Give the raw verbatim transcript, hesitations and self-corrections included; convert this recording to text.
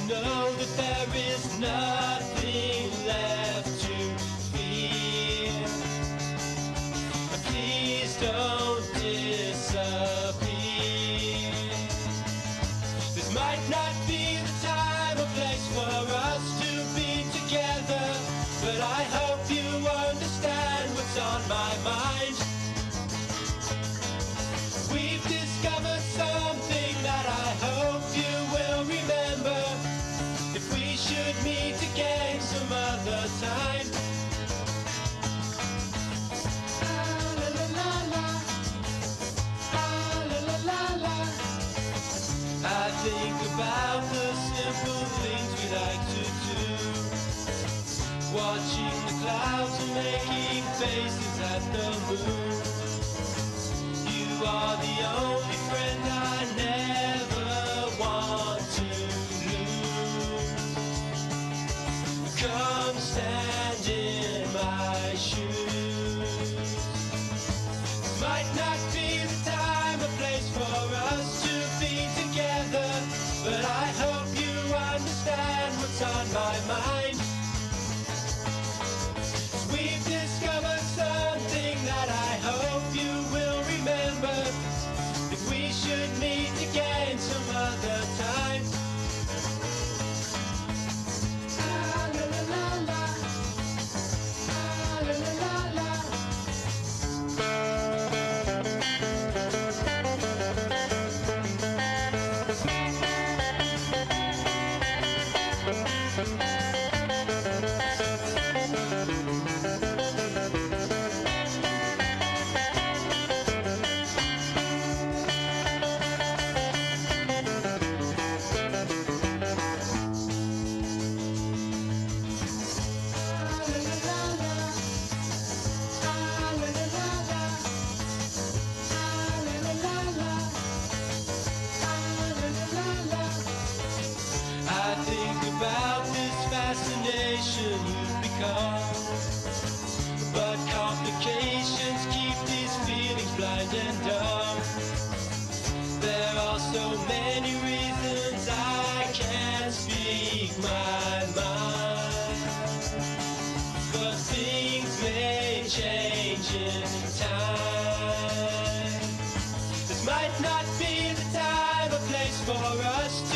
know that there is nothing left to fear. And please don't disappear. This might not be the time or place for us to be together, but I hope you understand what's on my mind. We've discovered something that I hope you will remember. If we should meet again some other time. Ah, la, la, la, la. Ah, la, la, la, la. I think about the simple things we like to do, watching the clouds and making faces at the moon. You are the only friend I never want to lose. Come stand in my shoes. Might not be the time or place for us to be together, but I hope you understand what's on my mind. We've discovered something that I hope you will remember. If we should meet again some other time. Ah, la, la, la, la. Ah, la, la, la, la. I think about this fascination you've become, but complications keep these feelings blind and dumb. There are so many reasons I can't speak my mind, but things may change in time. This might not be the time or place for us to